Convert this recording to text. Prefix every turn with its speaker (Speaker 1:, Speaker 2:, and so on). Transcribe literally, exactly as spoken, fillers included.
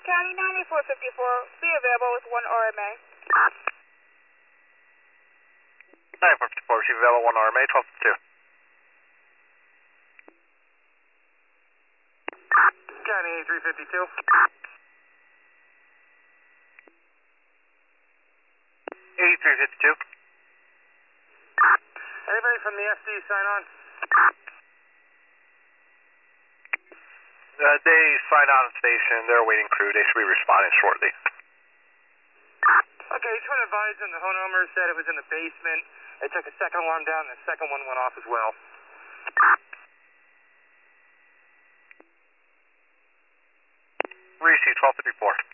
Speaker 1: County ninety-four fifty-four, be available with one R M A.
Speaker 2: ninety-four fifty-four, receive available one R M A, twelve two.
Speaker 3: County eighty-three fifty-two.
Speaker 2: eighty-three fifty-two.
Speaker 3: Anybody from the F D sign on?
Speaker 2: Uh, they signed on station. They're awaiting crew. They should be responding shortly.
Speaker 3: Okay, just want to advise them the homeowner said it was in the basement. They took a second alarm down, and the second one went off as well.
Speaker 2: Receive twelve fifty-four.